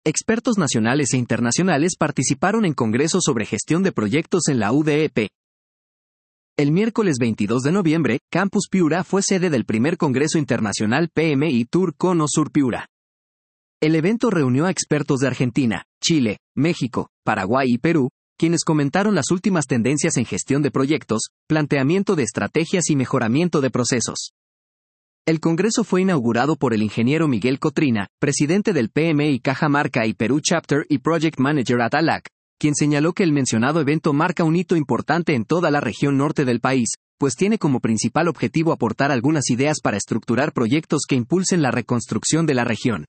Expertos nacionales e internacionales participaron en congresos sobre gestión de proyectos en la UDEP. El miércoles 22 de noviembre, Campus Piura fue sede del primer Congreso Internacional PMI Tour Cono Sur Piura. El evento reunió a expertos de Argentina, Chile, México, Paraguay y Perú, quienes comentaron las últimas tendencias en gestión de proyectos, planteamiento de estrategias y mejoramiento de procesos. El congreso fue inaugurado por el ingeniero Miguel Cotrina, presidente del PMI Cajamarca y Perú Chapter y Project Manager at ALAC, quien señaló que el mencionado evento marca un hito importante en toda la región norte del país, pues tiene como principal objetivo aportar algunas ideas para estructurar proyectos que impulsen la reconstrucción de la región.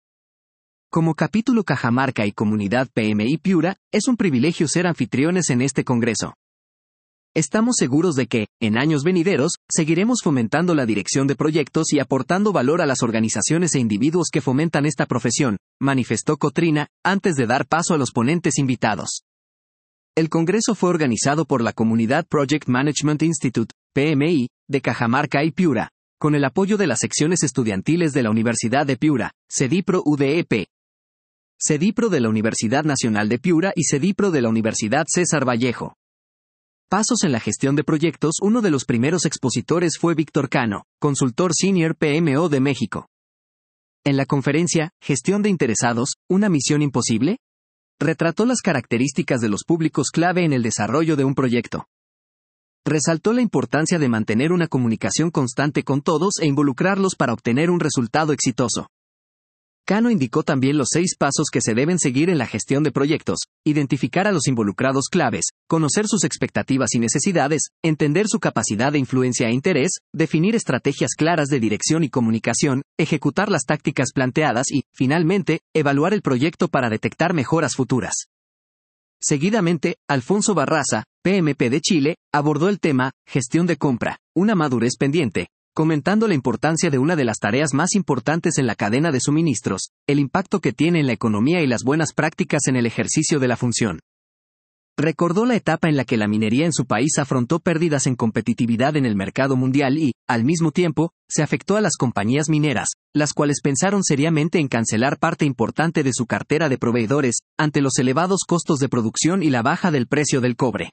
Como capítulo Cajamarca y comunidad PMI Piura, es un privilegio ser anfitriones en este congreso. Estamos seguros de que, en años venideros, seguiremos fomentando la dirección de proyectos y aportando valor a las organizaciones e individuos que fomentan esta profesión, manifestó Cotrina, antes de dar paso a los ponentes invitados. El congreso fue organizado por la comunidad Project Management Institute, PMI, de Cajamarca y Piura, con el apoyo de las secciones estudiantiles de la Universidad de Piura, CEDIPRO UDEP, CEDIPRO de la Universidad Nacional de Piura y CEDIPRO de la Universidad César Vallejo. Pasos en la gestión de proyectos. Uno de los primeros expositores fue Víctor Cano, consultor senior PMO de México. En la conferencia, Gestión de interesados, ¿una misión imposible?, retrató las características de los públicos clave en el desarrollo de un proyecto. Resaltó la importancia de mantener una comunicación constante con todos e involucrarlos para obtener un resultado exitoso. Cano indicó también los 6 pasos que se deben seguir en la gestión de proyectos: identificar a los involucrados claves, conocer sus expectativas y necesidades, entender su capacidad de influencia e interés, definir estrategias claras de dirección y comunicación, ejecutar las tácticas planteadas y, finalmente, evaluar el proyecto para detectar mejoras futuras. Seguidamente, Alfonso Barraza, PMP de Chile, abordó el tema, gestión de compra, una madurez pendiente, comentando la importancia de una de las tareas más importantes en la cadena de suministros, el impacto que tiene en la economía y las buenas prácticas en el ejercicio de la función. Recordó la etapa en la que la minería en su país afrontó pérdidas en competitividad en el mercado mundial y, al mismo tiempo, se afectó a las compañías mineras, las cuales pensaron seriamente en cancelar parte importante de su cartera de proveedores, ante los elevados costos de producción y la baja del precio del cobre.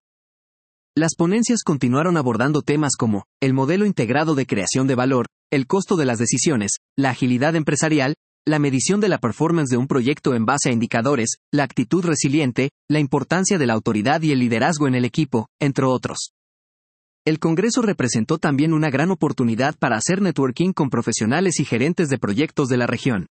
Las ponencias continuaron abordando temas como el modelo integrado de creación de valor, el costo de las decisiones, la agilidad empresarial, la medición de la performance de un proyecto en base a indicadores, la actitud resiliente, la importancia de la autoridad y el liderazgo en el equipo, entre otros. El Congreso representó también una gran oportunidad para hacer networking con profesionales y gerentes de proyectos de la región.